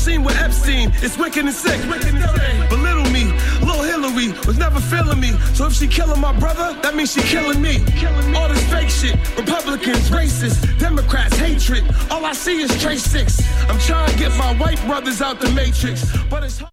machine with Epstein. It's wicked and sick. Belittle me. Lil Hillary was never feeling me. So if she killing my brother, that means she killing me. All this fake shit. Republicans, racists, Democrats, hatred. All I see is Trace 6. I'm trying to get my white brothers out the matrix, but it's hard.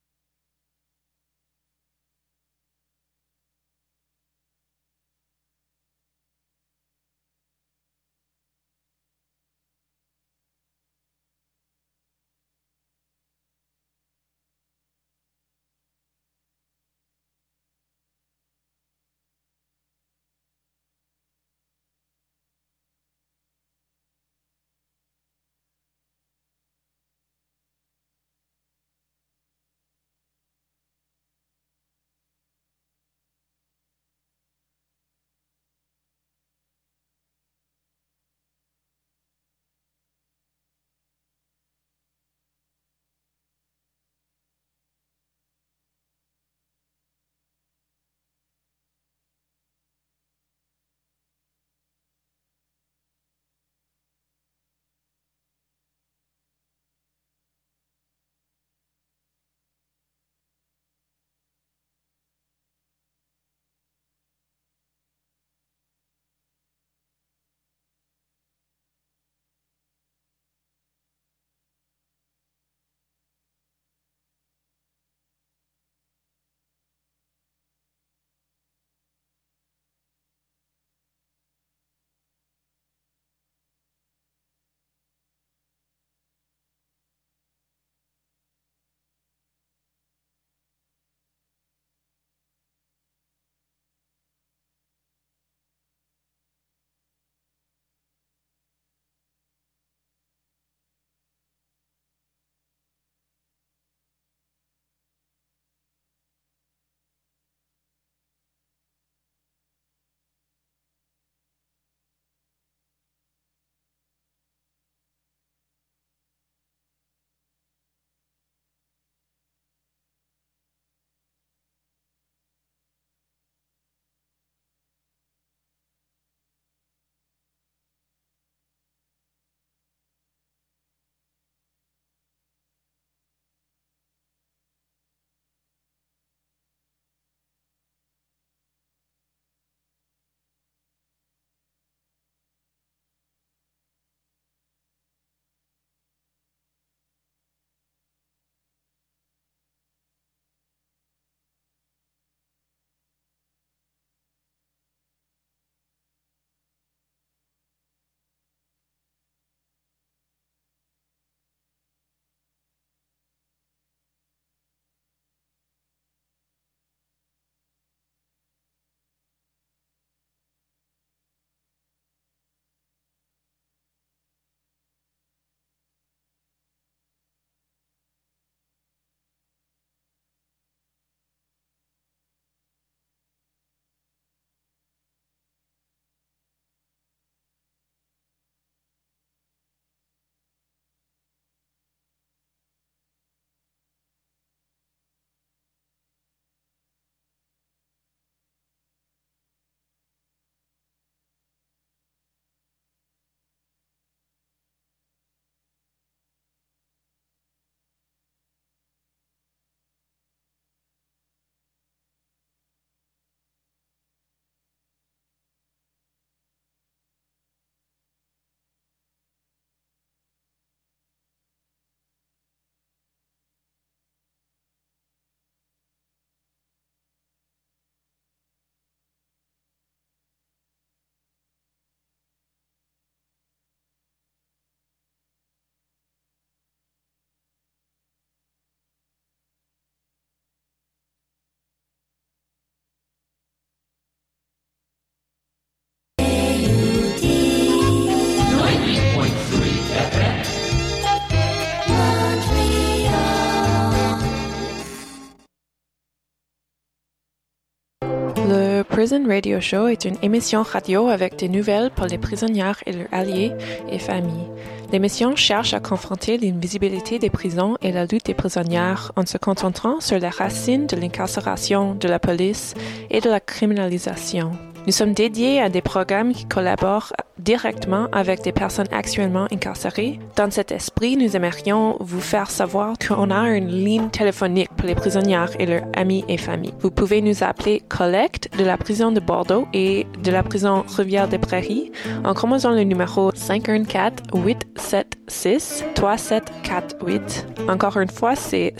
Prison Radio Show est une émission radio avec des nouvelles pour les prisonniers et leurs alliés et familles. L'émission cherche à confronter l'invisibilité des prisons et la lutte des prisonniers en se concentrant sur les racines de l'incarcération, de la police et de la criminalisation. Nous sommes dédiés à des programmes qui collaborent directement avec des personnes actuellement incarcérées. Dans cet esprit, nous aimerions vous faire savoir qu'on a une ligne téléphonique pour les prisonnières et leurs amis et familles. Vous pouvez nous appeler Collecte de la prison de Bordeaux et de la prison Rivière-des-Prairies en composant le numéro 514-876-3748. Encore une fois, c'est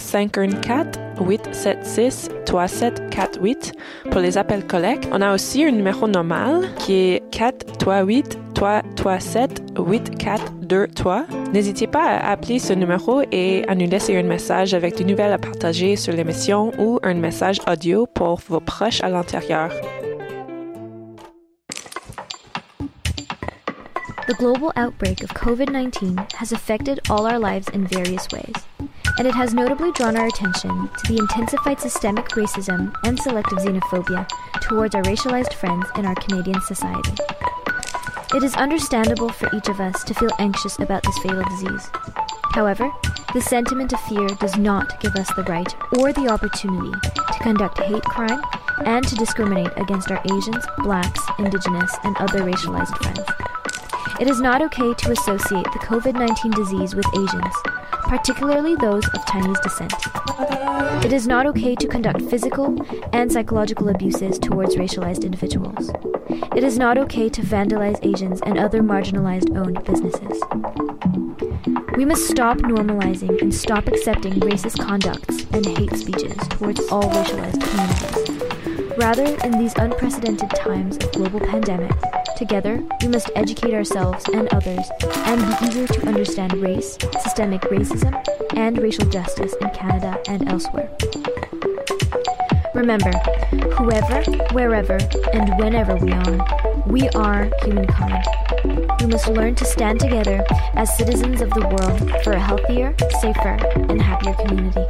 514-876-3748 pour les appels Collecte. On a aussi un numéro normal qui est 438-337-8423. N'hésitez pas à appeler ce numéro et à nous laisser un message avec des nouvelles à partager sur l'émission ou un message audio pour vos proches à l'intérieur. The global outbreak of COVID-19 has affected all our lives in various ways, and it has notably drawn our attention to the intensified systemic racism and selective xenophobia towards our racialized friends in our Canadian society. It is understandable for each of us to feel anxious about this fatal disease. However, the sentiment of fear does not give us the right or the opportunity to conduct hate crime and to discriminate against our Asians, Blacks, Indigenous, and other racialized friends. It is not okay to associate the COVID-19 disease with Asians, particularly those of Chinese descent. It is not okay to conduct physical and psychological abuses towards racialized individuals. It is not okay to vandalize Asians and other marginalized owned businesses. We must stop normalizing and stop accepting racist conducts and hate speeches towards all racialized communities. Rather, in these unprecedented times of global pandemic, together, we must educate ourselves and others and be eager to understand race, systemic racism, and racial justice in Canada and elsewhere. Remember, whoever, wherever, and whenever we are humankind. We must learn to stand together as citizens of the world for a healthier, safer, and happier community.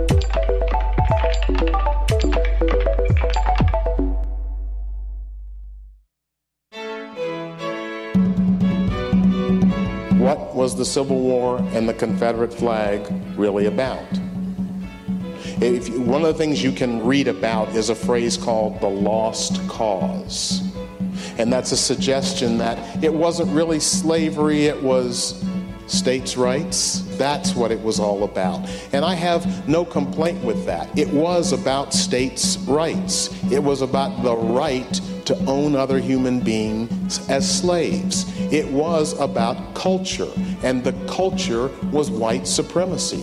What was the Civil War and the Confederate flag really about? One of the things you can read about is a phrase called the lost cause. And that's a suggestion that it wasn't really slavery, it was states' rights. That's what it was all about. And I have no complaint with that. It was about states' rights. It was about the right to own other human beings as slaves. It was about culture, and the culture was white supremacy.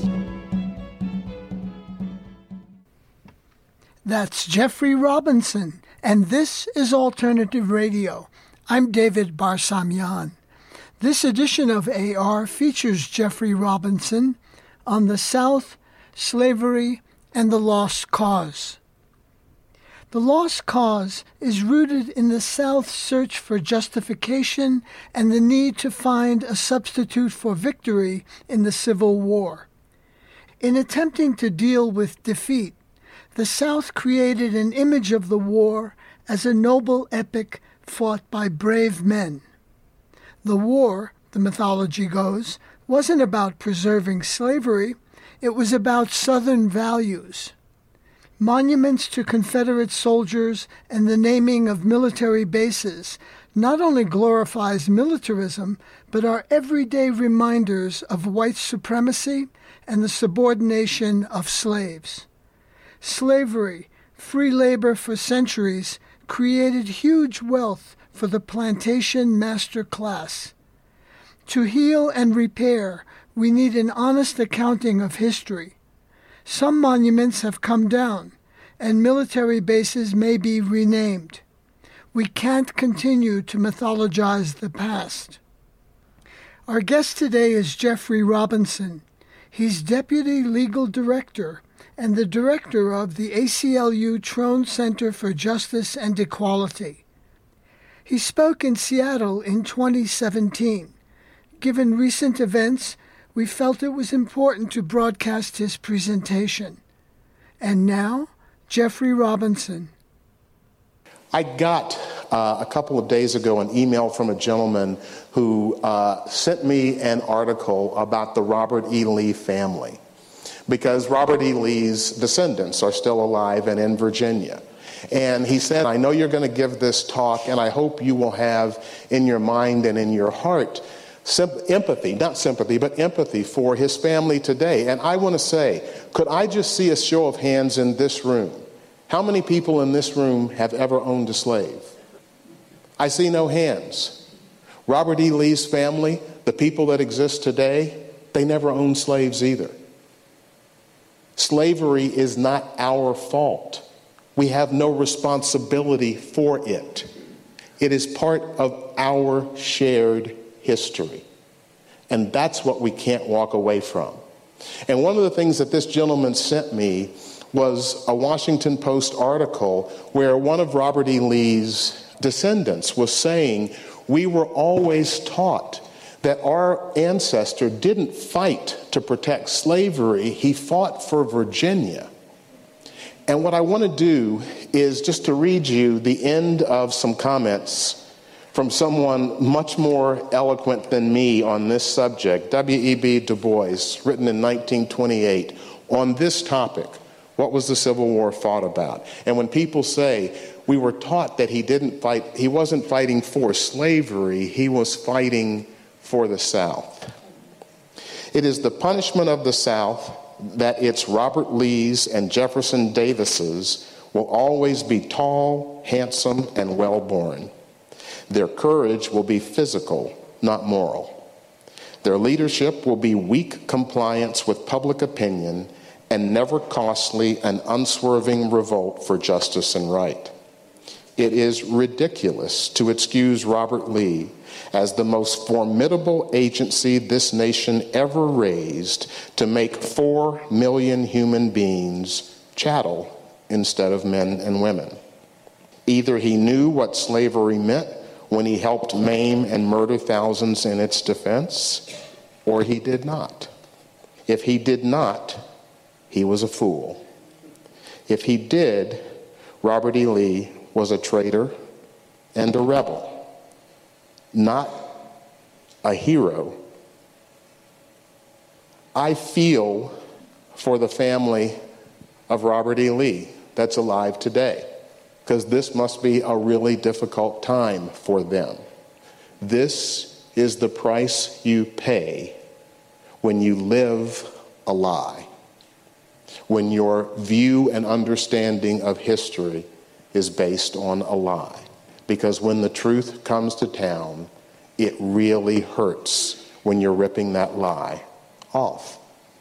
That's Jeffrey Robinson, and this is Alternative Radio. I'm David Barsamian. This edition of AR features Jeffrey Robinson on the South, slavery, and the lost cause. The lost cause is rooted in the South's search for justification and the need to find a substitute for victory in the Civil War. In attempting to deal with defeat, the South created an image of the war as a noble epic fought by brave men. The war, the mythology goes, wasn't about preserving slavery. It was about Southern values. Monuments to Confederate soldiers and the naming of military bases not only glorifies militarism, but are everyday reminders of white supremacy and the subordination of slaves. Slavery, free labor for centuries, created huge wealth for the plantation master class. To heal and repair, we need an honest accounting of history. Some monuments have come down, and military bases may be renamed. We can't continue to mythologize the past. Our guest today is Jeffrey Robinson. He's Deputy Legal Director and the Director of the ACLU Trone Center for Justice and Equality. He spoke in Seattle in 2017. Given recent events, we felt it was important to broadcast his presentation. And now, Jeffrey Robinson. I got a couple of days ago an email from a gentleman who sent me an article about the Robert E. Lee family, because Robert E. Lee's descendants are still alive and in Virginia. And he said, I know you're going to give this talk, and I hope you will have in your mind and in your heart empathy, not sympathy, but empathy for his family today. And I want to say, could I just see a show of hands in this room? How many people in this room have ever owned a slave? I see no hands. Robert E. Lee's family, the people that exist today, they never owned slaves either. Slavery is not our fault. We have no responsibility for it. It is part of our shared history. And that's what we can't walk away from. And one of the things that this gentleman sent me was a Washington Post article where one of Robert E. Lee's descendants was saying, we were always taught that our ancestor didn't fight to protect slavery, he fought for Virginia. And what I want to do is just to read you the end of some comments from someone much more eloquent than me on this subject, W.E.B. Du Bois, written in 1928, on this topic, what was the Civil War fought about? And when people say, we were taught that he didn't fight, he wasn't fighting for slavery, he was fighting for the South. It is the punishment of the South that its Robert Lees and Jefferson Davises will always be tall, handsome, and well-born. Their courage will be physical, not moral. Their leadership will be weak compliance with public opinion and never costly and unswerving revolt for justice and right. It is ridiculous to excuse Robert Lee as the most formidable agency this nation ever raised to make 4 million human beings chattel instead of men and women. Either he knew what slavery meant when he helped maim and murder thousands in its defense, or he did not. If he did not, he was a fool. If he did, Robert E. Lee was a traitor and a rebel, not a hero. I feel for the family of Robert E. Lee that's alive today, because this must be a really difficult time for them. This is the price you pay when you live a lie, when your view and understanding of history is based on a lie. Because when the truth comes to town, it really hurts when you're ripping that lie off.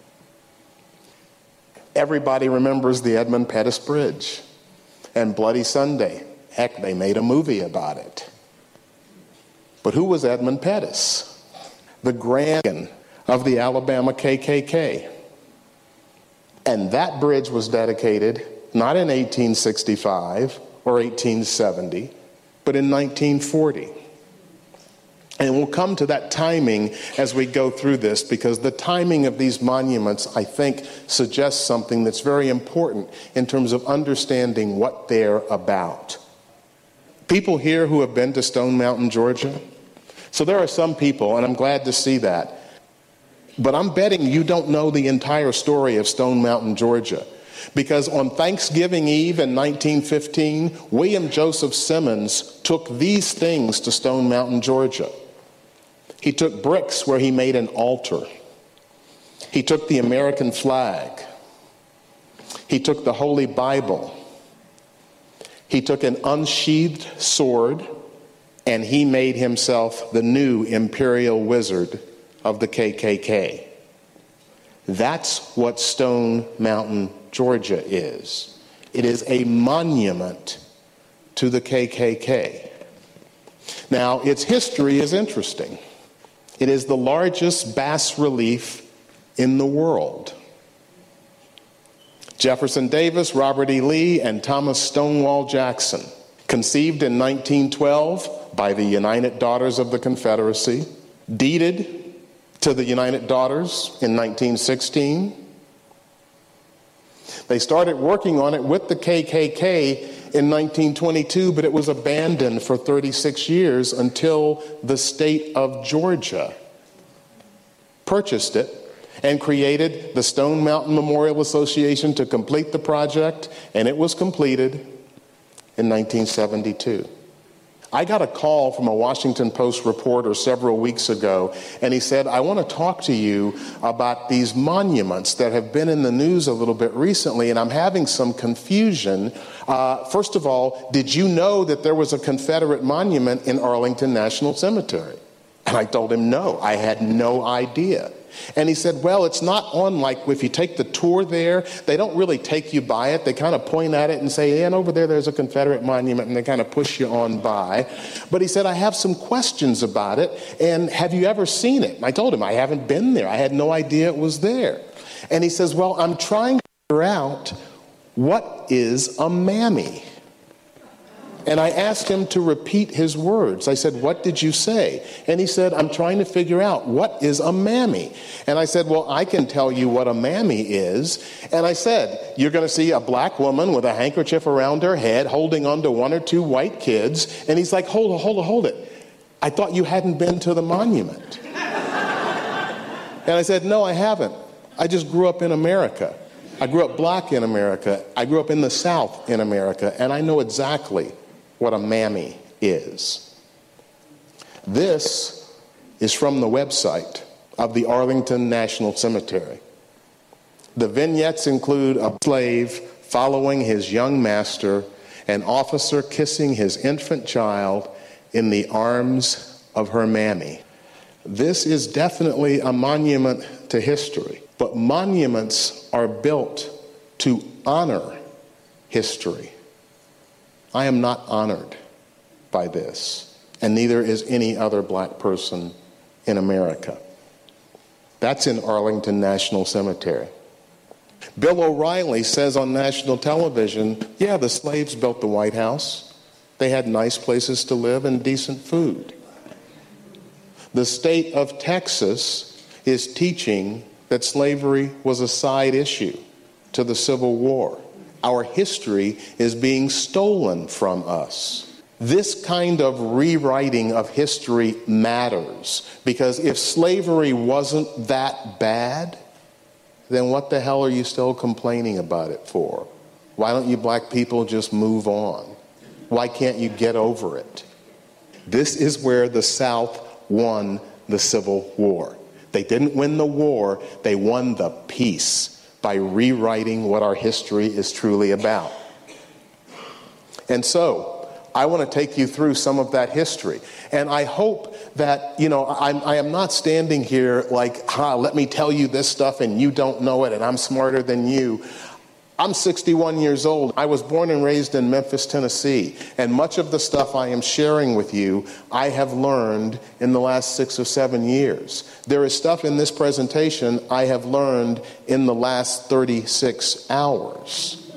Everybody remembers the Edmund Pettus Bridge and Bloody Sunday. Heck, they made a movie about it. But who was Edmund Pettus? The grand of the Alabama KKK. And that bridge was dedicated not in 1865 or 1870, but in 1940. And we'll come to that timing as we go through this, because the timing of these monuments, I think, suggests something that's very important in terms of understanding what they're about. People here who have been to Stone Mountain, Georgia, so there are some people, and I'm glad to see that, but I'm betting you don't know the entire story of Stone Mountain, Georgia. Because on Thanksgiving Eve in 1915, William Joseph Simmons took these things to Stone Mountain, Georgia. He took bricks where he made an altar. He took the American flag. He took the Holy Bible. He took an unsheathed sword, and he made himself the new imperial wizard of the KKK. That's what Stone Mountain, Georgia is. It is a monument to the KKK. Now, its history is interesting. It is the largest bas relief in the world. Jefferson Davis, Robert E. Lee, and Thomas Stonewall Jackson, conceived in 1912 by the United Daughters of the Confederacy, deeded to the United Daughters in 1916. They started working on it with the KKK in 1922, but it was abandoned for 36 years until the state of Georgia purchased it and created the Stone Mountain Memorial Association to complete the project, and it was completed. in 1972. I got a call from a Washington Post reporter several weeks ago, and he said, I want to talk to you about these monuments that have been in the news a little bit recently, and I'm having some confusion. First of all, did you know that there was a Confederate monument in Arlington National Cemetery? And I told him, no, I had no idea. And he said, well, it's not on, like, if you take the tour there, they don't really take you by it. They kind of point at it and say, and over there's a Confederate monument, and they kind of push you on by. But he said, I have some questions about it, and have you ever seen it? And I told him, I haven't been there. I had no idea it was there. And he says, well, I'm trying to figure out, what is a mammy? And I asked him to repeat his words. I said, what did you say? And he said, I'm trying to figure out, what is a mammy? And I said, well, I can tell you what a mammy is. And I said, you're going to see a black woman with a handkerchief around her head holding onto one or two white kids. And he's like, hold it. I thought you hadn't been to the monument. And I said, no, I haven't. I just grew up in America. I grew up black in America. I grew up in the South in America. And I know exactly what a mammy is. This is from the website of the Arlington National Cemetery. The vignettes include a slave following his young master, an officer kissing his infant child in the arms of her mammy. This is definitely a monument to history, but monuments are built to honor history. I am not honored by this, and neither is any other black person in America. That's in Arlington National Cemetery. Bill O'Reilly says on national television, yeah, the slaves built the White House. They had nice places to live and decent food. The state of Texas is teaching that slavery was a side issue to the Civil War. Our history is being stolen from us. This kind of rewriting of history matters, because if slavery wasn't that bad, then what the hell are you still complaining about it for? Why don't you black people just move on? Why can't you get over it? This is where the South won the Civil War. They didn't win the war, they won the peace by rewriting what our history is truly about. And so, I want to take you through some of that history. And I hope that, I am not standing here like, let me tell you this stuff and you don't know it and I'm smarter than you. I'm 61 years old. I was born and raised in Memphis, Tennessee. And much of the stuff I am sharing with you, I have learned in the last 6 or 7 years. There is stuff in this presentation I have learned in the last 36 hours.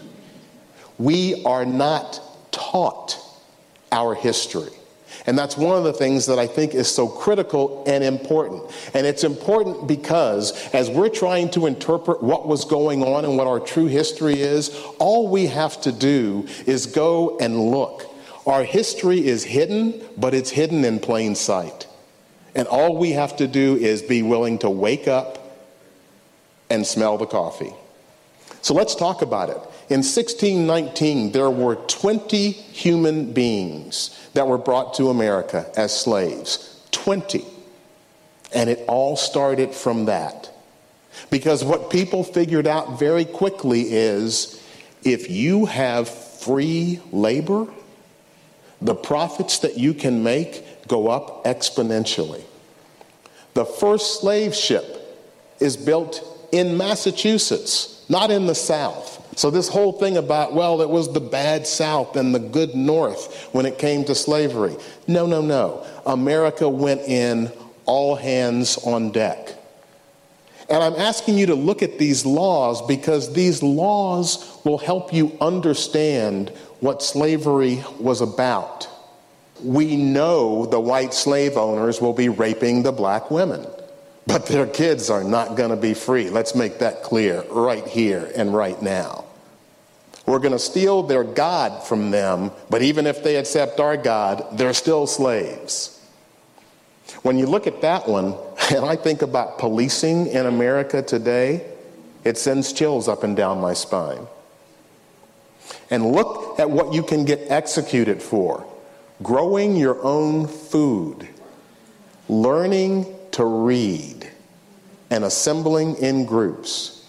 We are not taught our history. And that's one of the things that I think is so critical and important. And it's important because as we're trying to interpret what was going on and what our true history is, all we have to do is go and look. Our history is hidden, but it's hidden in plain sight. And all we have to do is be willing to wake up and smell the coffee. So let's talk about it. In 1619, there were 20 human beings that were brought to America as slaves. 20. And it all started from that. Because what people figured out very quickly is, if you have free labor, the profits that you can make go up exponentially. The first slave ship is built in Massachusetts, not in the South. So this whole thing about, well, it was the bad South and the good North when it came to slavery. No. America went in all hands on deck. And I'm asking you to look at these laws because these laws will help you understand what slavery was about. We know the white slave owners will be raping the black women, but their kids are not going to be free. Let's make that clear right here and right now. We're going to steal their God from them, but even if they accept our God, they're still slaves. When you look at that one, and I think about policing in America today, it sends chills up and down my spine. And look at what you can get executed for. Growing your own food, learning to read, and assembling in groups.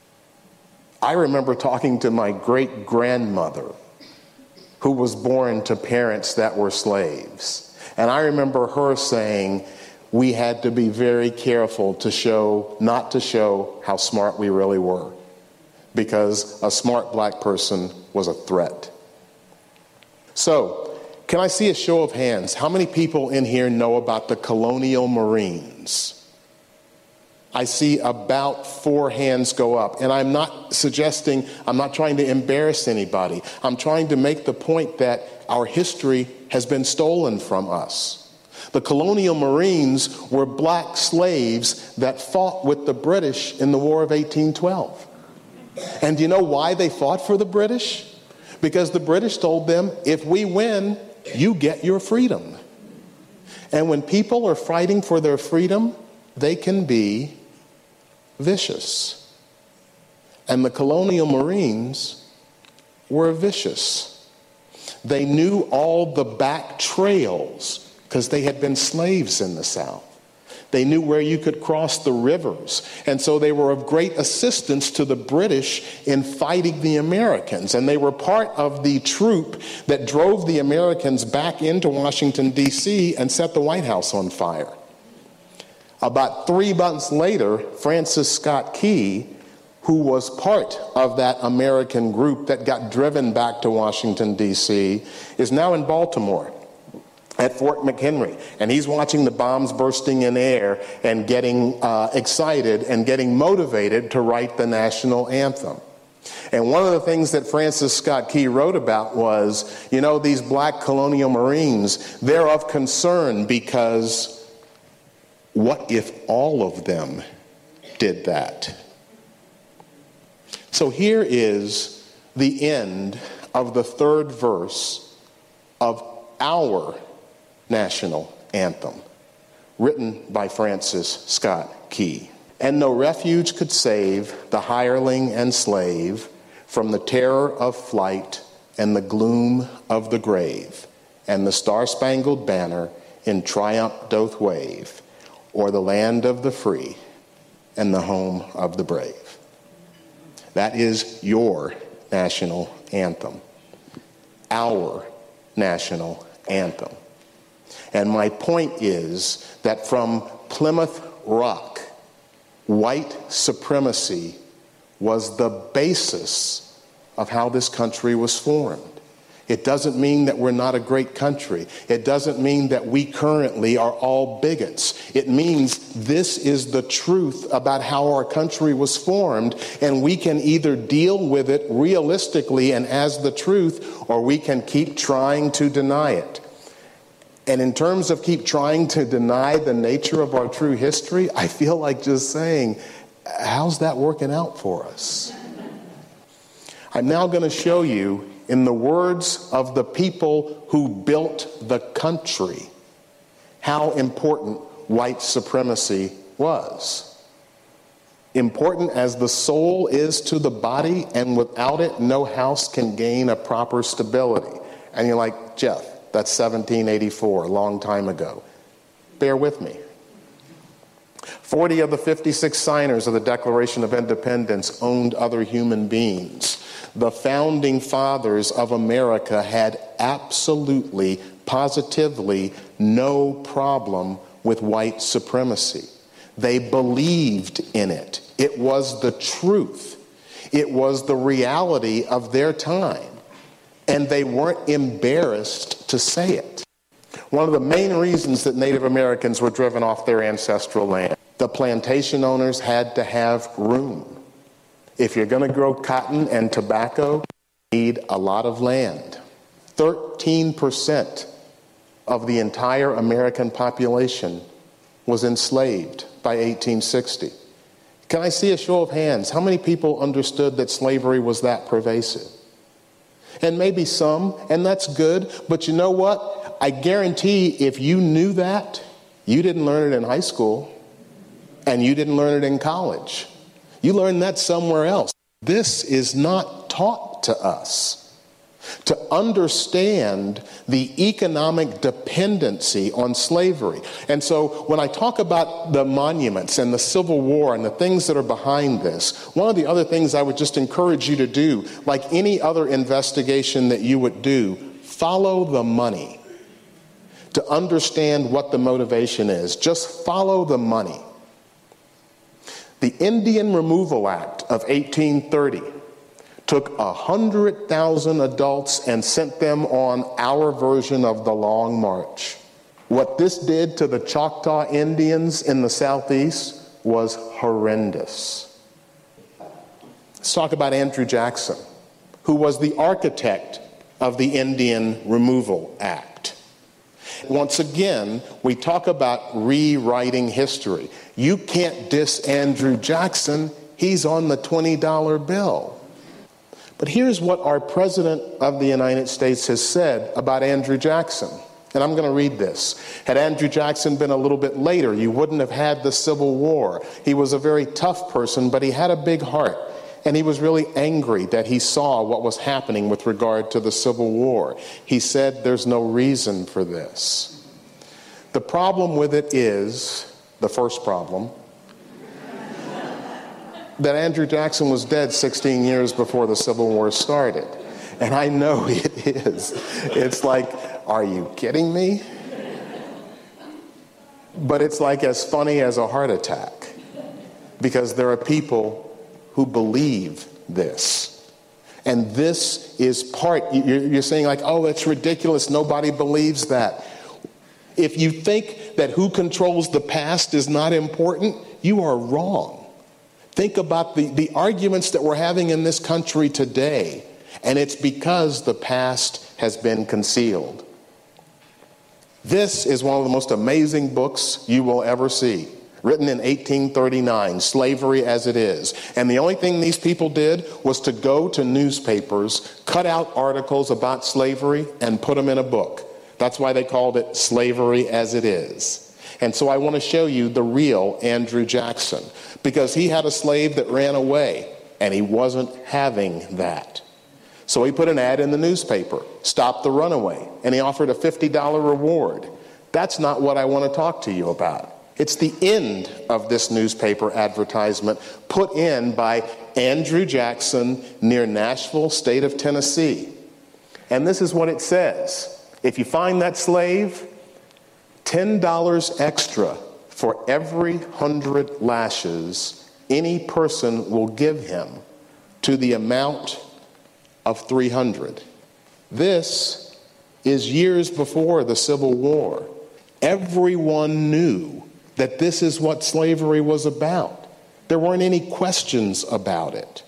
I remember talking to my great-grandmother, who was born to parents that were slaves. And I remember her saying we had to be very careful not to show how smart we really were, because a smart black person was a threat. So, can I see a show of hands? How many people in here know about the Colonial Marines? I see about 4 hands go up. And I'm not trying to embarrass anybody. I'm trying to make the point that our history has been stolen from us. The Colonial Marines were black slaves that fought with the British in the War of 1812. And do you know why they fought for the British? Because the British told them, if we win, you get your freedom. And when people are fighting for their freedom, they can be vicious. And the Colonial Marines were vicious. They knew all the back trails because they had been slaves in the South. They knew where you could cross the rivers. And so they were of great assistance to the British in fighting the Americans. And they were part of the troop that drove the Americans back into Washington, D.C. and set the White House on fire. About 3 months later, Francis Scott Key, who was part of that American group that got driven back to Washington, D.C., is now in Baltimore at Fort McHenry, and he's watching the bombs bursting in air and getting excited and getting motivated to write the national anthem. And one of the things that Francis Scott Key wrote about was, these black Colonial Marines, they're of concern because what if all of them did that? So here is the end of the 3rd verse of our national anthem, written by Francis Scott Key. And no refuge could save the hireling and slave from the terror of flight and the gloom of the grave, and the star-spangled banner in triumph doth wave, or the land of the free and the home of the brave. That is your national anthem, our national anthem. And my point is that from Plymouth Rock, white supremacy was the basis of how this country was formed. It doesn't mean that we're not a great country. It doesn't mean that we currently are all bigots. It means this is the truth about how our country was formed, and we can either deal with it realistically and as the truth, or we can keep trying to deny it. And in terms of keep trying to deny the nature of our true history, I feel like just saying, how's that working out for us? I'm now going to show you, in the words of the people who built the country, how important white supremacy was. Important as the soul is to the body, and without it, no house can gain a proper stability. And you're like, Jeff, that's 1784, a long time ago. Bear with me. 40 of the 56 signers of the Declaration of Independence owned other human beings. The founding fathers of America had absolutely, positively no problem with white supremacy. They believed in it. It was the truth. It was the reality of their time. And they weren't embarrassed to say it. One of the main reasons that Native Americans were driven off their ancestral land, the plantation owners had to have room. If you're going to grow cotton and tobacco, you need a lot of land. 13% of the entire American population was enslaved by 1860. Can I see a show of hands? How many people understood that slavery was that pervasive? And maybe some, and that's good, but you know what? I guarantee if you knew that, you didn't learn it in high school, and you didn't learn it in college. You learned that somewhere else. This is not taught to us. to understand the economic dependency on slavery. And so when I talk about the monuments and the Civil War and the things that are behind this, one of the other things I would just encourage you to do, like any other investigation that you would do, follow the money to understand what the motivation is. Just follow the money. The Indian Removal Act of 1830 took 100,000 adults and sent them on our version of the Long March. What this did to the Choctaw Indians in the Southeast was horrendous. Let's talk about Andrew Jackson, who was the architect of the Indian Removal Act. Once again, we talk about rewriting history. You can't diss Andrew Jackson. He's on the $20 bill. But here's what our President of the United States has said about Andrew Jackson. And I'm going to read this. Had Andrew Jackson been a little bit later, you wouldn't have had the Civil War. He was a very tough person, but he had a big heart. And he was really angry that he saw what was happening with regard to the Civil War. He said, there's no reason for this. The problem with it is, the first problem, that Andrew Jackson was dead 16 years before the Civil War started. And I know it is. It's like, are you kidding me? But it's like as funny as a heart attack, because there are people who believe this. And this is part, you're saying like, oh, it's ridiculous, nobody believes that. If you think that who controls the past is not important, you are wrong. Think about the arguments that we're having in this country today, and it's because the past has been concealed. This is one of the most amazing books you will ever see, written in 1839, Slavery as It Is. And the only thing these people did was to go to newspapers, cut out articles about slavery, and put them in a book. That's why they called it Slavery as It Is. And so I want to show you the real Andrew Jackson, because he had a slave that ran away, and he wasn't having that. So he put an ad in the newspaper, stop the runaway, and he offered a $50 reward. That's not what I want to talk to you about. It's the end of this newspaper advertisement put in by Andrew Jackson near Nashville, state of Tennessee. And this is what it says. If you find that slave, $10 extra for every 100 lashes any person will give him, to the amount of 300. This is years before the Civil War. Everyone knew that this is what slavery was about. There weren't any questions about it.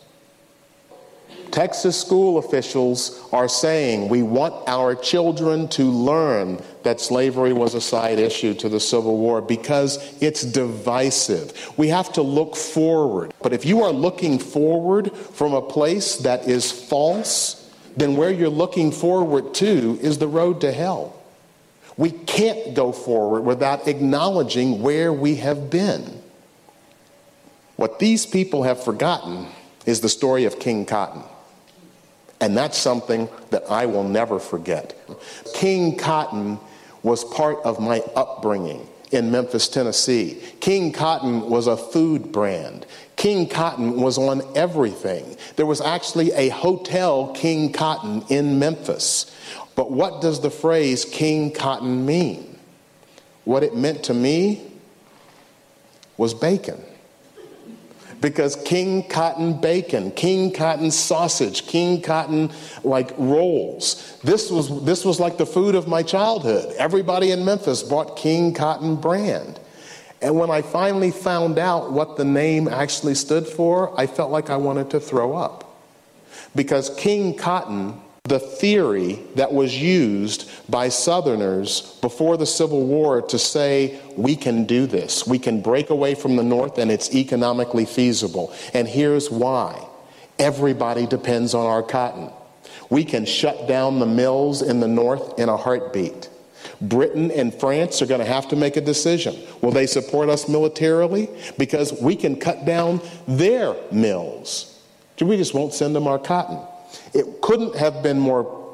Texas school officials are saying we want our children to learn that slavery was a side issue to the Civil War because it's divisive. We have to look forward. But if you are looking forward from a place that is false, then where you're looking forward to is the road to hell. We can't go forward without acknowledging where we have been. What these people have forgotten is the story of King Cotton. And that's something that I will never forget. King Cotton was part of my upbringing in Memphis, Tennessee. King Cotton was a food brand. King Cotton was on everything. There was actually a hotel King Cotton in Memphis. But what does the phrase King Cotton mean? What it meant to me was bacon. Because King Cotton bacon, King Cotton sausage, King Cotton like rolls. This was like the food of my childhood. Everybody in Memphis bought King Cotton brand. And when I finally found out what the name actually stood for, I felt like I wanted to throw up. Because King Cotton, the theory that was used by Southerners before the Civil War to say, we can do this, we can break away from the North and it's economically feasible. And here's why. Everybody depends on our cotton. We can shut down the mills in the North in a heartbeat. Britain and France are going to have to make a decision. Will they support us militarily? Because we can cut down their mills. We just won't send them our cotton. It couldn't have been more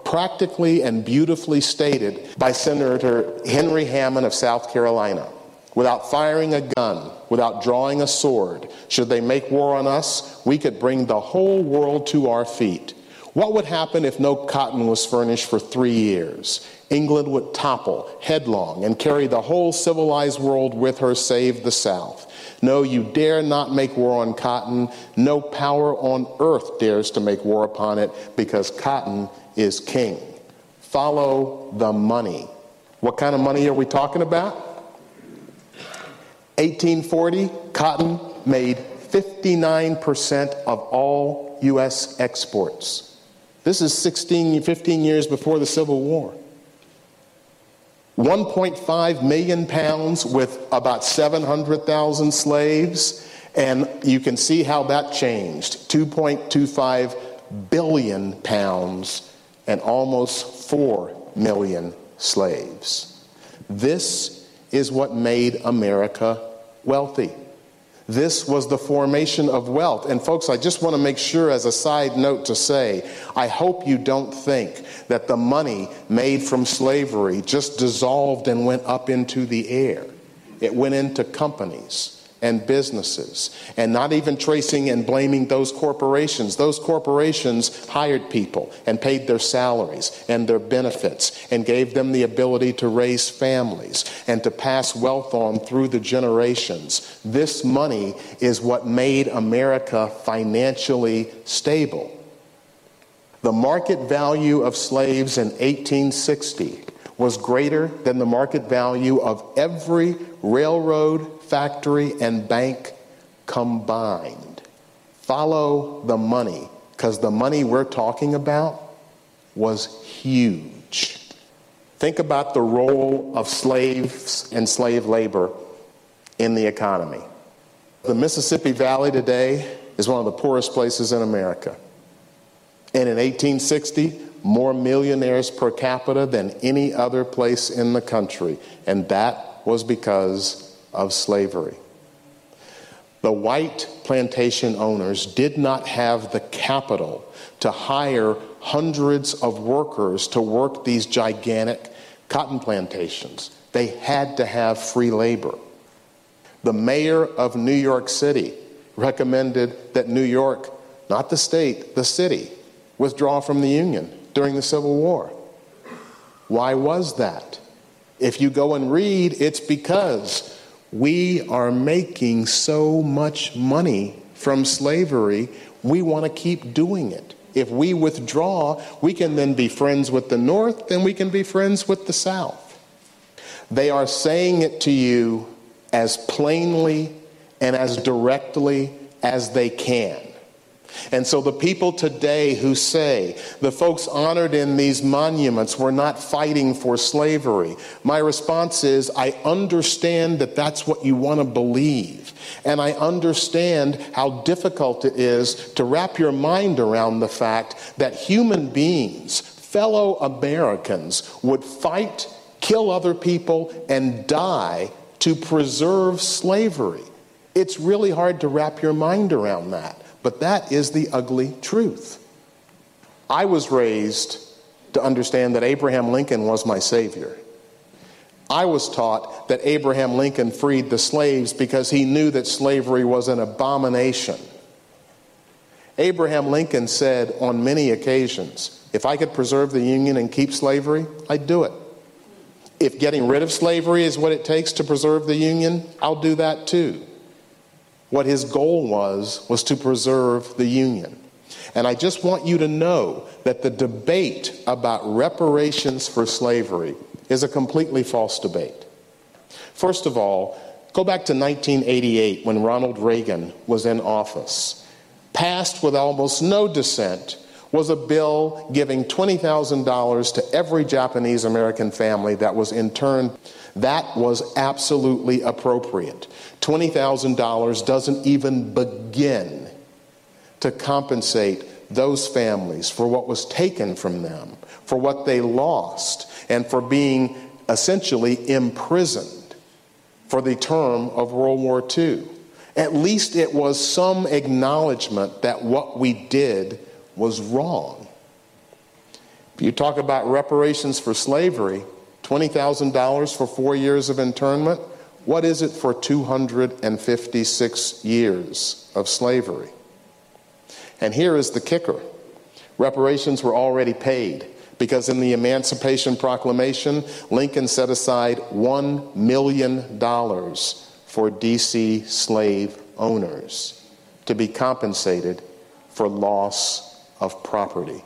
practically and beautifully stated by Senator Henry Hammond of South Carolina. Without firing a gun, without drawing a sword, should they make war on us, we could bring the whole world to our feet. What would happen if no cotton was furnished for 3 years? England would topple headlong and carry the whole civilized world with her, save the South. No, you dare not make war on cotton. No power on earth dares to make war upon it, because cotton is king. Follow the money. What kind of money are we talking about? 1840, cotton made 59% of all U.S. exports. This is 15 years before the Civil War. 1.5 million pounds with about 700,000 slaves, and you can see how that changed. 2.25 billion pounds and almost 4 million slaves. This is what made America wealthy. This was the formation of wealth. And folks, I just want to make sure as a side note to say, I hope you don't think that the money made from slavery just dissolved and went up into the air. It went into companies and businesses, and not even tracing and blaming those corporations. Those corporations hired people and paid their salaries and their benefits and gave them the ability to raise families and to pass wealth on through the generations. This money is what made America financially stable. The market value of slaves in 1860 was greater than the market value of every railroad, factory, and bank combined. Follow the money, because the money we're talking about was huge. Think about the role of slaves and slave labor in the economy. The Mississippi Valley today is one of the poorest places in America. And in 1860, more millionaires per capita than any other place in the country. And that was because of slavery. The white plantation owners did not have the capital to hire hundreds of workers to work these gigantic cotton plantations. They had to have free labor. The mayor of New York City recommended that New York, not the state, the city, withdraw from the Union during the Civil War. Why was that? If you go and read, it's because we are making so much money from slavery, we want to keep doing it. If we withdraw, we can then be friends with the North, and we can be friends with the South. They are saying it to you as plainly and as directly as they can. And so the people today who say the folks honored in these monuments were not fighting for slavery, my response is, I understand that that's what you want to believe. And I understand how difficult it is to wrap your mind around the fact that human beings, fellow Americans, would fight, kill other people, and die to preserve slavery. It's really hard to wrap your mind around that. But that is the ugly truth. I was raised to understand that Abraham Lincoln was my savior. I was taught that Abraham Lincoln freed the slaves because he knew that slavery was an abomination. Abraham Lincoln said on many occasions, if I could preserve the Union and keep slavery, I'd do it. If getting rid of slavery is what it takes to preserve the Union, I'll do that too. What his goal was to preserve the Union. And I just want you to know that the debate about reparations for slavery is a completely false debate. First of all, go back to 1988 when Ronald Reagan was in office. Passed with almost no dissent was a bill giving $20,000 to every Japanese American family that was interned. That was absolutely appropriate. $20,000 doesn't even begin to compensate those families for what was taken from them, for what they lost, and for being essentially imprisoned for the term of World War II. At least it was some acknowledgement that what we did was wrong. If you talk about reparations for slavery, $20,000 for 4 years of internment, what is it for 256 years of slavery? And here is the kicker. Reparations were already paid because in the Emancipation Proclamation, Lincoln set aside $1 million for D.C. slave owners to be compensated for loss of property.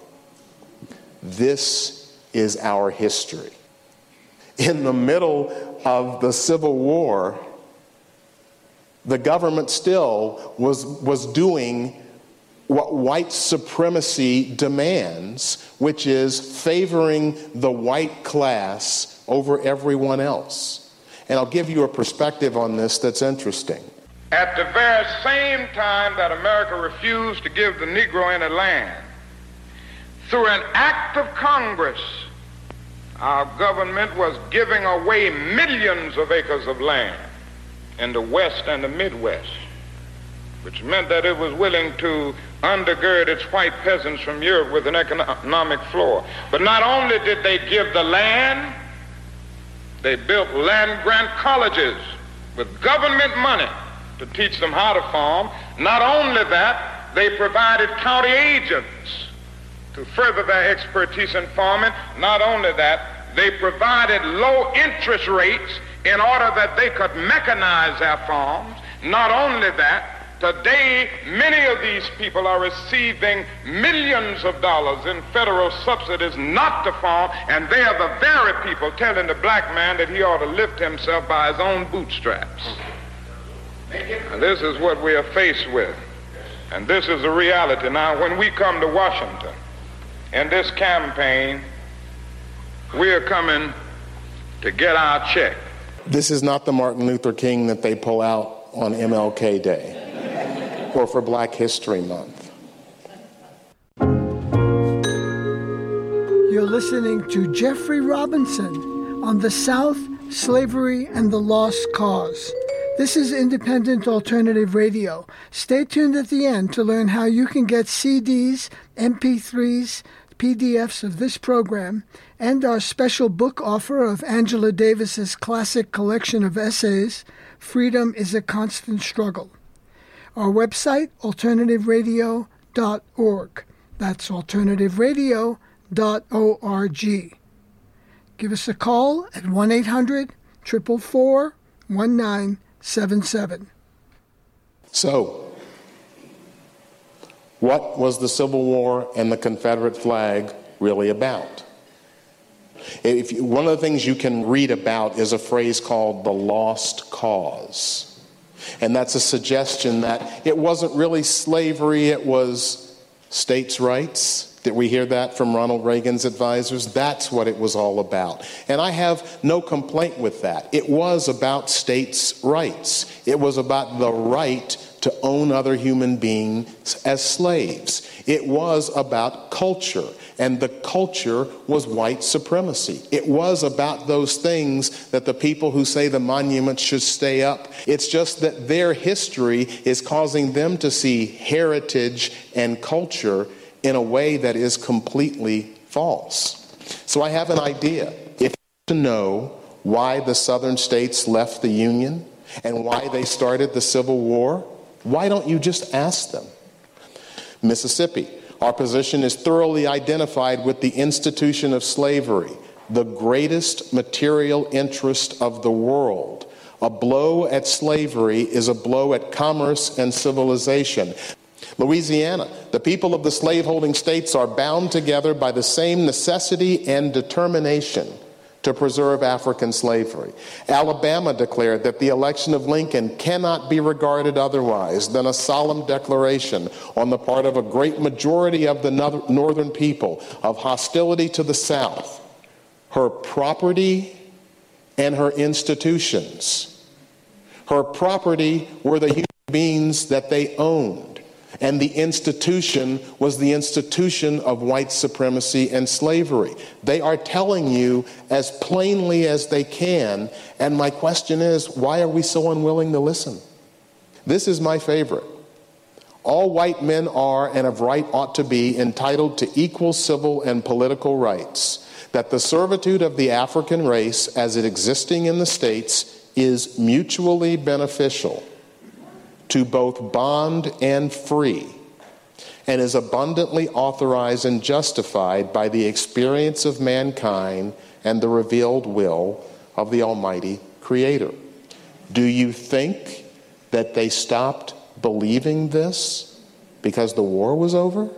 This is our history. In the middle of the Civil War, the government still was doing what white supremacy demands, which is favoring the white class over everyone else. And I'll give you a perspective on this that's interesting. At the very same time that America refused to give the Negro any land, through an act of Congress, our government was giving away millions of acres of land in the West and the Midwest, which meant that it was willing to undergird its white peasants from Europe with an economic floor. But not only did they give the land, they built land-grant colleges with government money to teach them how to farm. Not only that, they provided county agents to further their expertise in farming. Not only that, they provided low interest rates in order that they could mechanize their farms. Not only that, today many of these people are receiving millions of dollars in federal subsidies not to farm, and they are the very people telling the black man that he ought to lift himself by his own bootstraps. And this is what we are faced with, and this is the reality. Now, when we come to Washington in this campaign, we are coming to get our check. This is not the Martin Luther King that they pull out on MLK Day or for Black History Month. You're listening to Jeffrey Robinson on the South, Slavery, and the Lost Cause. This is Independent Alternative Radio. Stay tuned at the end to learn how you can get CDs, MP3s, PDFs of this program, and our special book offer of Angela Davis's classic collection of essays, Freedom is a Constant Struggle. Our website, alternativeradio.org. That's alternativeradio.org. Give us a call at 1-800-444-1977. So, what was the Civil War and the Confederate flag really about? One of the things you can read about is a phrase called the lost cause. And that's a suggestion that it wasn't really slavery, it was states' rights. Did we hear that from Ronald Reagan's advisors? That's what it was all about. And I have no complaint with that. It was about states' rights. It was about the right to own other human beings as slaves. It was about culture, and the culture was white supremacy. It was about those things that the people who say the monuments should stay up. It's just that their history is causing them to see heritage and culture in a way that is completely false. So I have an idea. If you want to know why the southern states left the Union and why they started the Civil War, why don't you just ask them? Mississippi, our position is thoroughly identified with the institution of slavery, the greatest material interest of the world. A blow at slavery is a blow at commerce and civilization. Louisiana, the people of the slaveholding states are bound together by the same necessity and determination to preserve African slavery. Alabama declared that the election of Lincoln cannot be regarded otherwise than a solemn declaration on the part of a great majority of the northern people of hostility to the South, her property, and her institutions. Her property were the human beings that they owned. And the institution was the institution of white supremacy and slavery. They are telling you as plainly as they can, and my question is, why are we so unwilling to listen? This is my favorite. All white men are and of right ought to be entitled to equal civil and political rights, that the servitude of the African race as it existing in the states is mutually beneficial to both bond and free, and is abundantly authorized and justified by the experience of mankind and the revealed will of the Almighty Creator. Do you think that they stopped believing this because the war was over?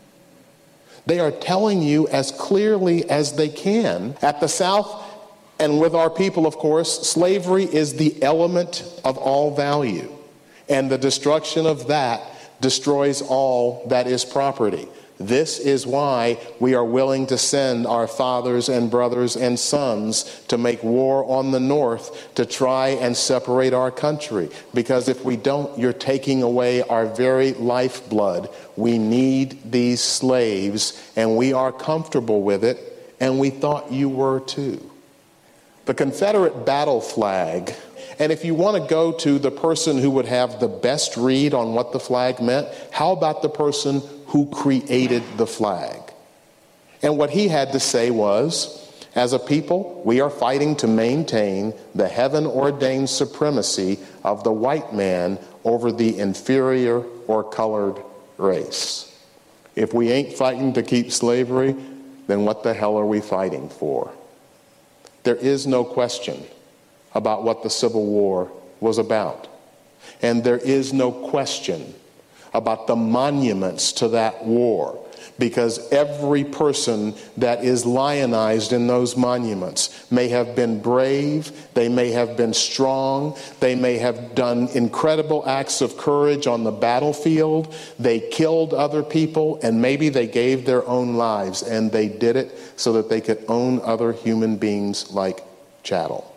They are telling you as clearly as they can. At the South, and with our people, of course, slavery is the element of all value, and the destruction of that destroys all that is property. This is why we are willing to send our fathers and brothers and sons to make war on the North to try and separate our country. Because if we don't, you're taking away our very lifeblood. We need these slaves, and we are comfortable with it, and we thought you were too. The Confederate battle flag, and if you want to go to the person who would have the best read on what the flag meant, how about the person who created the flag? And what he had to say was, as a people, we are fighting to maintain the heaven-ordained supremacy of the white man over the inferior or colored race. If we ain't fighting to keep slavery, then what the hell are we fighting for? There is no question about what the Civil War was about. And there is no question about the monuments to that war, because every person that is lionized in those monuments may have been brave, they may have been strong, they may have done incredible acts of courage on the battlefield, they killed other people, and maybe they gave their own lives, and they did it so that they could own other human beings like chattel.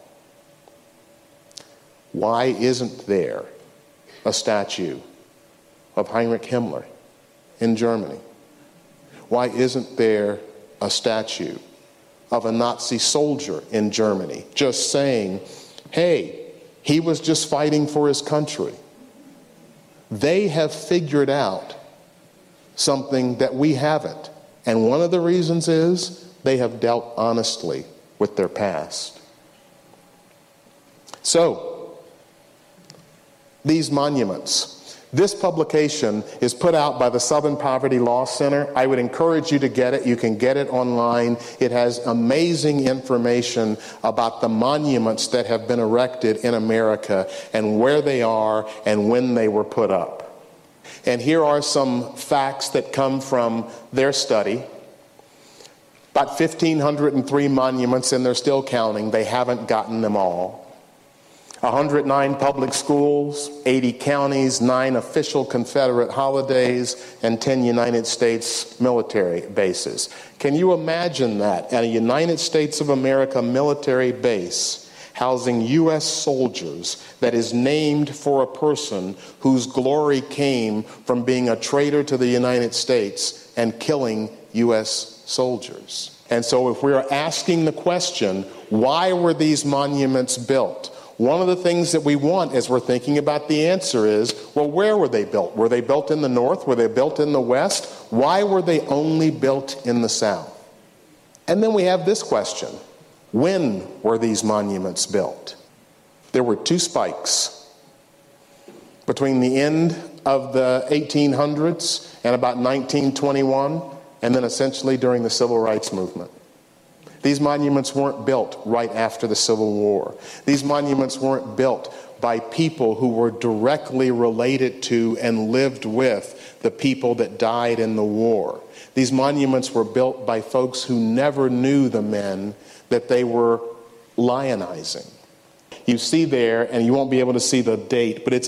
Why isn't there a statue of Heinrich Himmler in Germany? Why isn't there a statue of a Nazi soldier in Germany just saying, hey, he was just fighting for his country? They have figured out something that we haven't. And one of the reasons is they have dealt honestly with their past. So, these monuments. This publication is put out by the Southern Poverty Law Center. I would encourage you to get it. You can get it online. It has amazing information about the monuments that have been erected in America and where they are and when they were put up. And here are some facts that come from their study. About 1,503 monuments, and they're still counting. They haven't gotten them all. 109 public schools, 80 counties, 9 official Confederate holidays, and 10 United States military bases. Can you imagine that at a United States of America military base housing U.S. soldiers that is named for a person whose glory came from being a traitor to the United States and killing U.S. soldiers? And so if we're asking the question, why were these monuments built? One of the things that we want as we're thinking about the answer is, well, where were they built? Were they built in the North? Were they built in the West? Why were they only built in the South? And then we have this question. When were these monuments built? There were 2 spikes between the end of the 1800s and about 1921, and then essentially during the Civil Rights Movement. These monuments weren't built right after the Civil War. These monuments weren't built by people who were directly related to and lived with the people that died in the war. These monuments were built by folks who never knew the men that they were lionizing. You see there, and you won't be able to see the date, but it's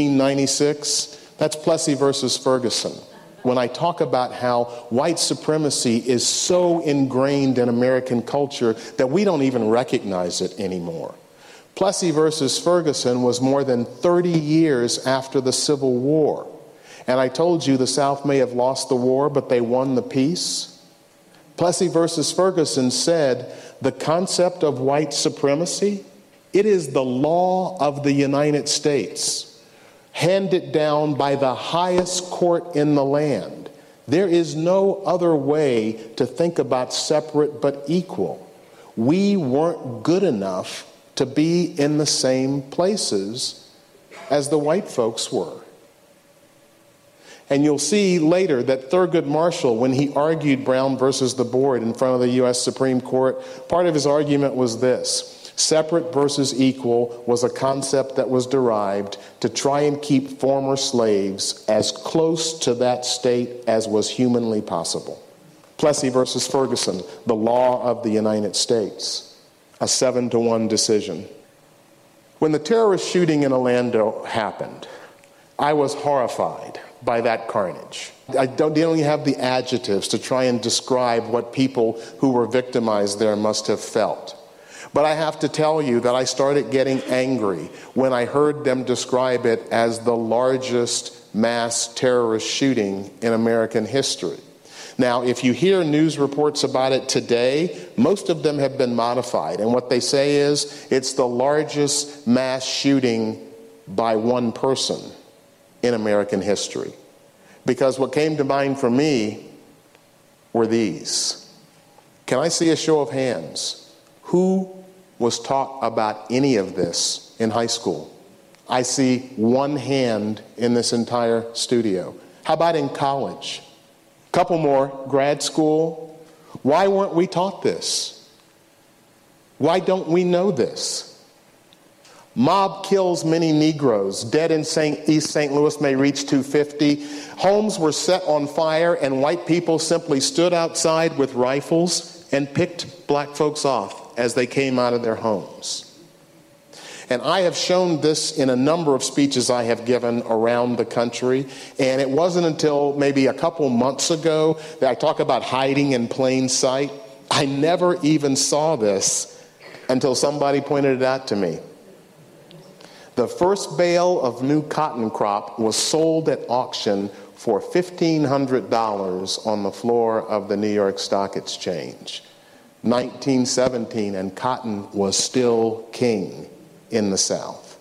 1896. That's Plessy versus Ferguson. When I talk about how white supremacy is so ingrained in American culture that we don't even recognize it anymore. Plessy versus Ferguson was more than 30 years after the Civil War. And I told you the South may have lost the war, but they won the peace. Plessy versus Ferguson said the concept of white supremacy, it is the law of the United States handed down by the highest court in the land. There is no other way to think about separate but equal. We weren't good enough to be in the same places as the white folks were. And you'll see later that Thurgood Marshall, when he argued Brown versus the board in front of the U.S. Supreme Court, part of his argument was this: separate versus equal was a concept that was derived to try and keep former slaves as close to that state as was humanly possible. Plessy versus Ferguson, the law of the United States, a 7-1 decision. When the terrorist shooting in Orlando happened, I was horrified by that carnage. I don't even have the adjectives to try and describe what people who were victimized there must have felt. But I have to tell you that I started getting angry when I heard them describe it as the largest mass terrorist shooting in American history. Now, if you hear news reports about it today, most of them have been modified. And what they say is it's the largest mass shooting by one person in American history. Because what came to mind for me were these. Can I see a show of hands? Who was taught about any of this in high school? I see one hand in this entire studio. How about in college? Couple more, grad school. Why weren't we taught this? Why don't we know this? Mob kills many Negroes. Dead in East St. Louis may reach 250. Homes were set on fire and white people simply stood outside with rifles and picked black folks off as they came out of their homes. And I have shown this in a number of speeches I have given around the country. And it wasn't until maybe a couple months ago that I talk about hiding in plain sight. I never even saw this until somebody pointed it out to me. The first bale of new cotton crop was sold at auction for $1,500 on the floor of the New York Stock Exchange. 1917, and cotton was still king in the South.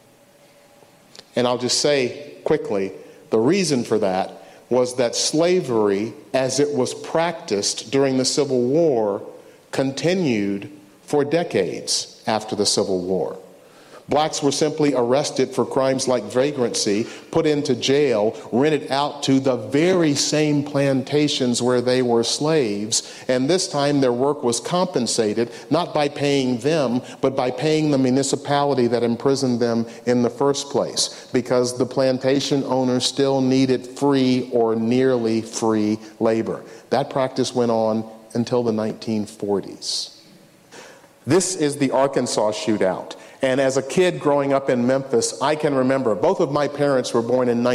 And I'll just say quickly, the reason for that was that slavery, as it was practiced during the Civil War, continued for decades after the Civil War. Blacks were simply arrested for crimes like vagrancy, put into jail, rented out to the very same plantations where they were slaves, and this time their work was compensated not by paying them, but by paying the municipality that imprisoned them in the first place, because the plantation owners still needed free or nearly free labor. That practice went on until the 1940s. This is the Arkansas shootout. And as a kid growing up in Memphis, I can remember both of my parents were born in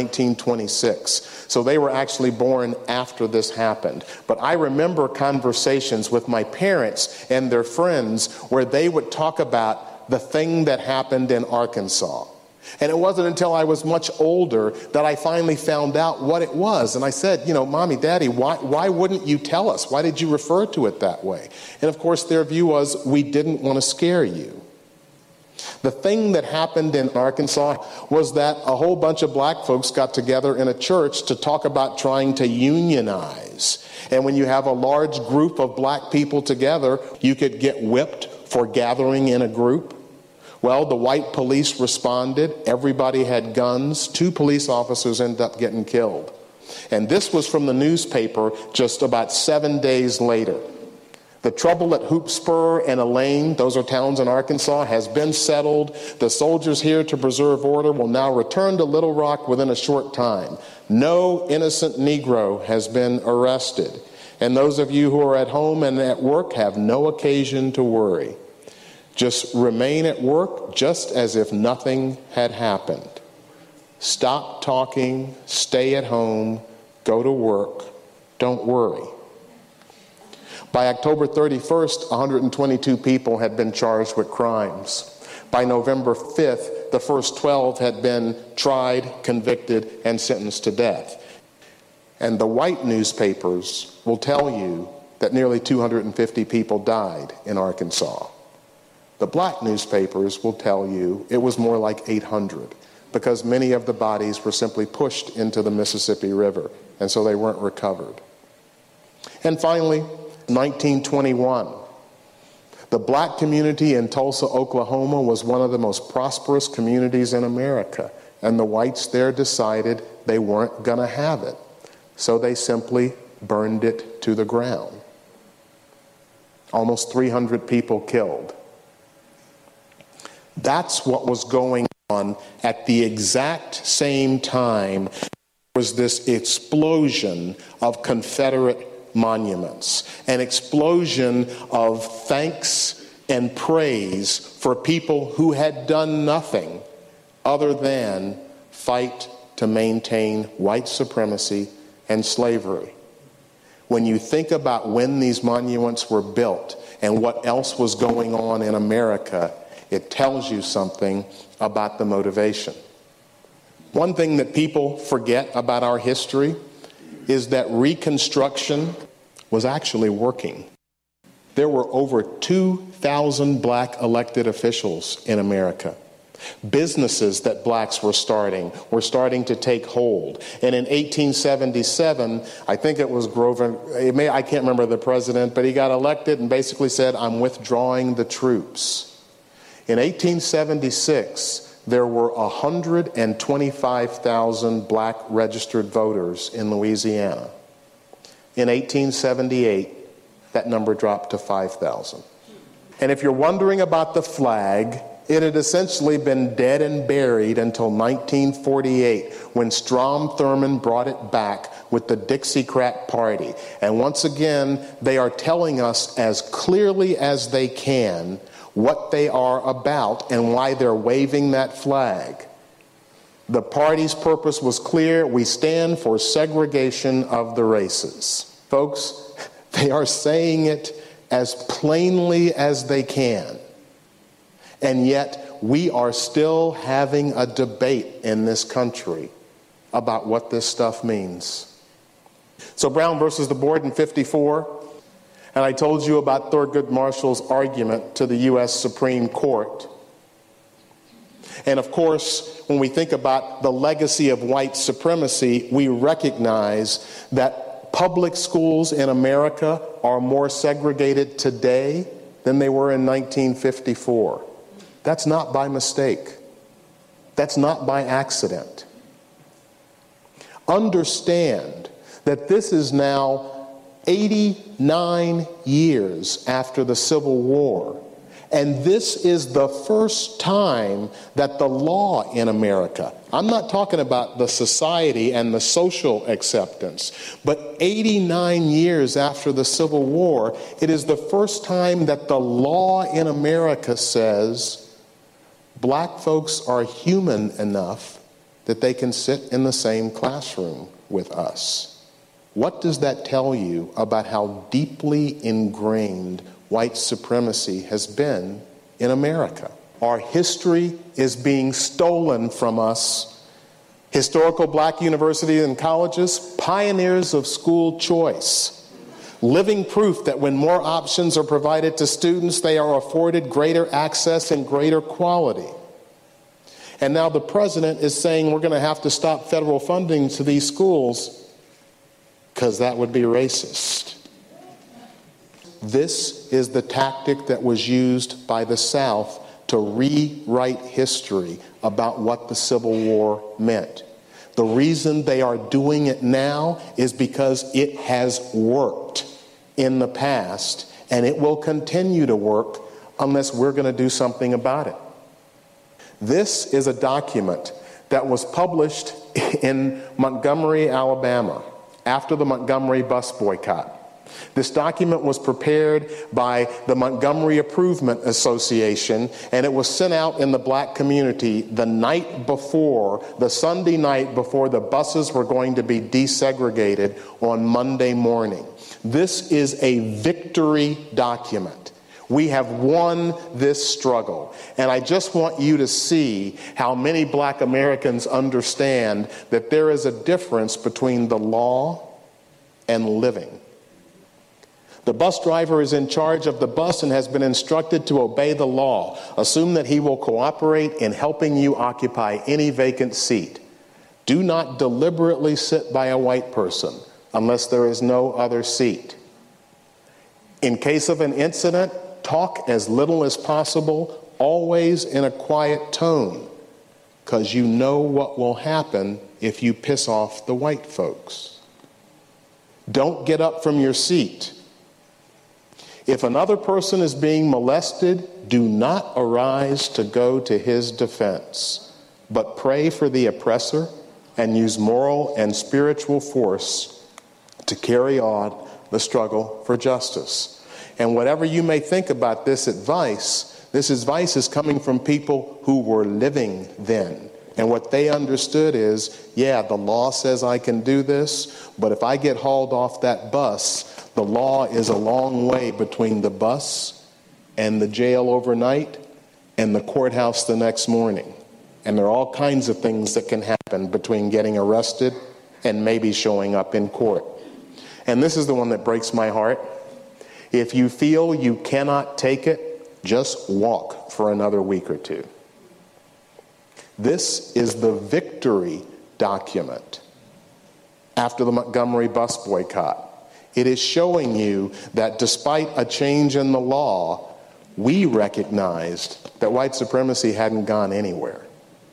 1926. So they were actually born after this happened. But I remember conversations with my parents and their friends where they would talk about the thing that happened in Arkansas. And it wasn't until I was much older that I finally found out what it was. And I said, Mommy, Daddy, why wouldn't you tell us? Why did you refer to it that way? And of course, their view was, we didn't want to scare you. The thing that happened in Arkansas was that a whole bunch of black folks got together in a church to talk about trying to unionize. And when you have a large group of black people together, you could get whipped for gathering in a group. Well, the white police responded. Everybody had guns. 2 police officers ended up getting killed. And this was from the newspaper just about 7 days later. The trouble at Hoop Spur and Elaine, those are towns in Arkansas, has been settled. The soldiers here to preserve order will now return to Little Rock within a short time. No innocent Negro has been arrested. And those of you who are at home and at work have no occasion to worry. Just remain at work just as if nothing had happened. Stop talking, stay at home, go to work, don't worry. By October 31st, 122 people had been charged with crimes. By November 5th, the first 12 had been tried, convicted, and sentenced to death. And the white newspapers will tell you that nearly 250 people died in Arkansas. The black newspapers will tell you it was more like 800. because many of the bodies were simply pushed into the Mississippi River, and so they weren't recovered. And finally, 1921. The black community in Tulsa, Oklahoma was one of the most prosperous communities in America, and the whites there decided they weren't going to have it. So they simply burned it to the ground. Almost 300 people killed. That's what was going on at the exact same time. There was this explosion of Confederate monuments, an explosion of thanks and praise for people who had done nothing other than fight to maintain white supremacy and slavery. When you think about when these monuments were built and what else was going on in America, it tells you something about the motivation. One thing that people forget about our history is that Reconstruction was actually working. There were over 2,000 black elected officials in America. Businesses that blacks were starting to take hold. And in 1877, I think it was Grover, I can't remember the president, but he got elected and basically said, "I'm withdrawing the troops." In 1876, there were 125,000 black registered voters in Louisiana. In 1878, that number dropped to 5,000. And if you're wondering about the flag, it had essentially been dead and buried until 1948, when Strom Thurmond brought it back with the Dixiecrat Party. And once again, they are telling us as clearly as they can what they are about and why they're waving that flag. The party's purpose was clear. We stand for segregation of the races. Folks, they are saying it as plainly as they can. And yet, we are still having a debate in this country about what this stuff means. So Brown versus the board in 54, and I told you about Thurgood Marshall's argument to the U.S. Supreme Court. And of course, when we think about the legacy of white supremacy, we recognize that public schools in America are more segregated today than they were in 1954. That's not by mistake. That's not by accident. Understand that this is now 89 years after the Civil War. And this is the first time that the law in America, I'm not talking about the society and the social acceptance, but 89 years after the Civil War, it is the first time that the law in America says black folks are human enough that they can sit in the same classroom with us. What does that tell you about how deeply ingrained white supremacy has been in America? Our history is being stolen from us. Historical black universities and colleges, pioneers of school choice. Living proof that when more options are provided to students, they are afforded greater access and greater quality. And now the president is saying we're going to have to stop federal funding to these schools because that would be racist. This is the tactic that was used by the South to rewrite history about what the Civil War meant. The reason they are doing it now is because it has worked in the past, and it will continue to work unless we're going to do something about it. This is a document that was published in Montgomery, Alabama, after the Montgomery bus boycott. This document was prepared by the Montgomery Improvement Association, and it was sent out in the black community the night before, the Sunday night before the buses were going to be desegregated on Monday morning. This is a victory document. We have won this struggle. And I just want you to see how many black Americans understand that there is a difference between the law and living. The bus driver is in charge of the bus and has been instructed to obey the law. Assume that he will cooperate in helping you occupy any vacant seat. Do not deliberately sit by a white person unless there is no other seat. In case of an incident, talk as little as possible, always in a quiet tone, because you know what will happen if you piss off the white folks. Don't get up from your seat. If another person is being molested, do not arise to go to his defense, but pray for the oppressor and use moral and spiritual force to carry on the struggle for justice. And whatever you may think about this advice is coming from people who were living then. And what they understood is, yeah, the law says I can do this, but if I get hauled off that bus, the law is a long way between the bus and the jail overnight and the courthouse the next morning. And there are all kinds of things that can happen between getting arrested and maybe showing up in court. And this is the one that breaks my heart. If you feel you cannot take it, just walk for another week or two. This is the victory document after the Montgomery bus boycott. It is showing you that despite a change in the law, we recognized that white supremacy hadn't gone anywhere.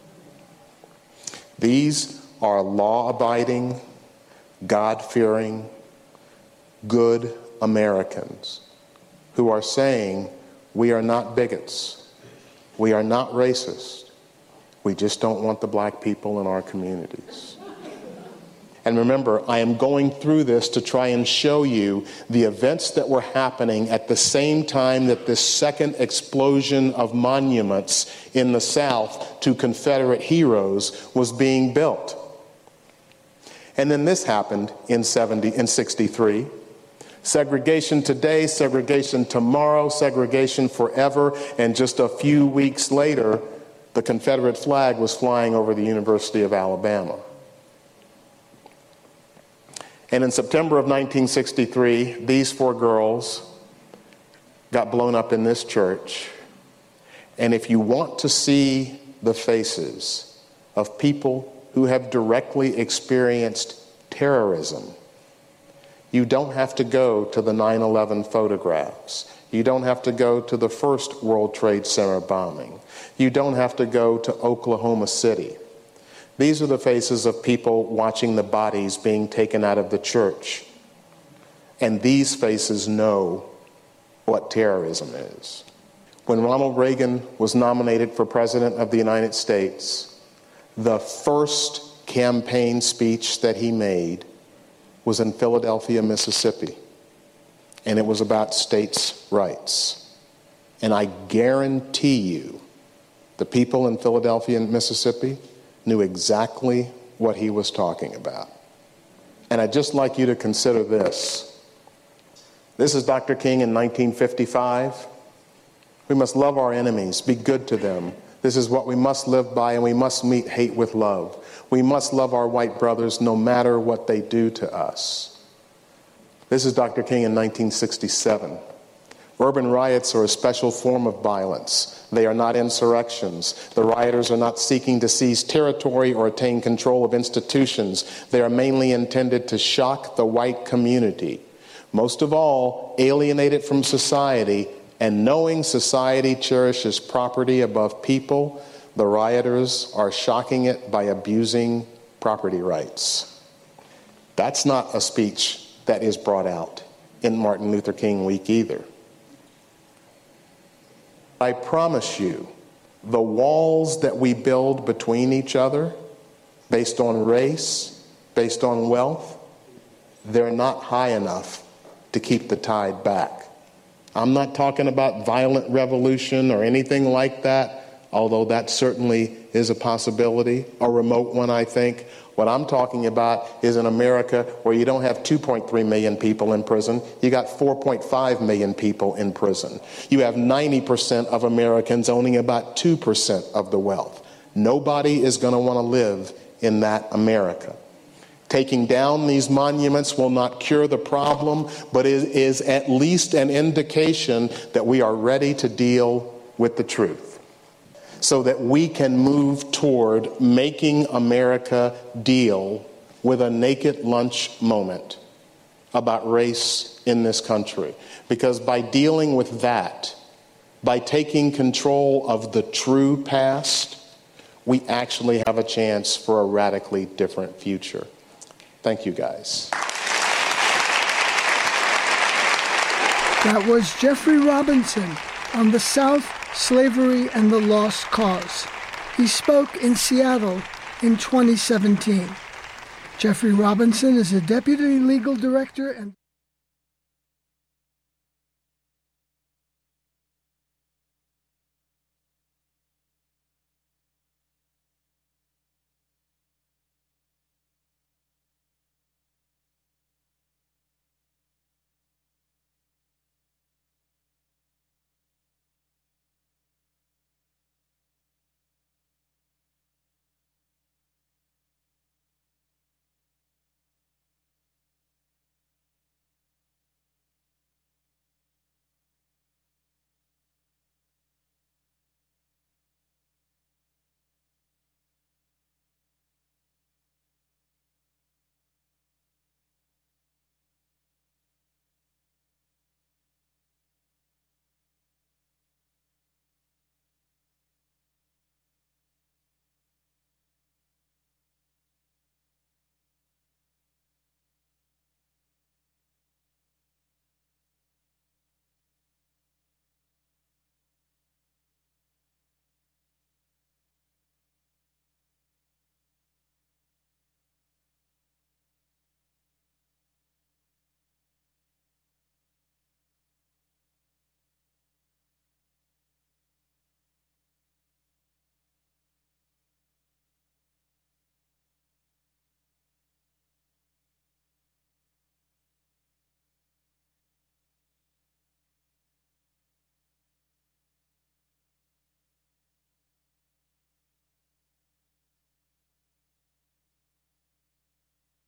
These are law-abiding, God-fearing, good Americans who are saying, we are not bigots, we are not racist, we just don't want the black people in our communities. And remember, I am going through this to try and show you the events that were happening at the same time that this second explosion of monuments in the South to Confederate heroes was being built. And then this happened in 63. Segregation today, segregation tomorrow, segregation forever, and just a few weeks later, the Confederate flag was flying over the University of Alabama. And in September of 1963, these 4 girls got blown up in this church. And if you want to see the faces of people who have directly experienced terrorism, you don't have to go to the 9/11 photographs. You don't have to go to the first World Trade Center bombing. You don't have to go to Oklahoma City. These are the faces of people watching the bodies being taken out of the church. And these faces know what terrorism is. When Ronald Reagan was nominated for President of the United States, the first campaign speech that he made was in Philadelphia, Mississippi. And it was about states' rights. And I guarantee you, the people in Philadelphia and Mississippi knew exactly what he was talking about. And I'd just like you to consider this. This is Dr. King in 1955. We must love our enemies, be good to them. This is what we must live by, and we must meet hate with love. We must love our white brothers no matter what they do to us. This is Dr. King in 1967. Urban riots are a special form of violence. They are not insurrections. The rioters are not seeking to seize territory or attain control of institutions. They are mainly intended to shock the white community. Most of all, alienate it from society, and knowing society cherishes property above people, the rioters are shocking it by abusing property rights. That's not a speech that is brought out in Martin Luther King Week either. I promise you, the walls that we build between each other, based on race, based on wealth, they're not high enough to keep the tide back. I'm not talking about violent revolution or anything like that, although that certainly is a possibility, a remote one, I think. What I'm talking about is an America where you don't have 2.3 million people in prison. You got 4.5 million people in prison. You have 90% of Americans owning about 2% of the wealth. Nobody is going to want to live in that America. Taking down these monuments will not cure the problem, but it is at least an indication that we are ready to deal with the truth, so that we can move toward making America deal with a naked lunch moment about race in this country. Because by dealing with that, by taking control of the true past, we actually have a chance for a radically different future. Thank you, guys. That was Jeffrey Robinson on the South, Slavery, and the Lost Cause. He spoke in Seattle in 2017. Jeffrey Robinson is a deputy legal director and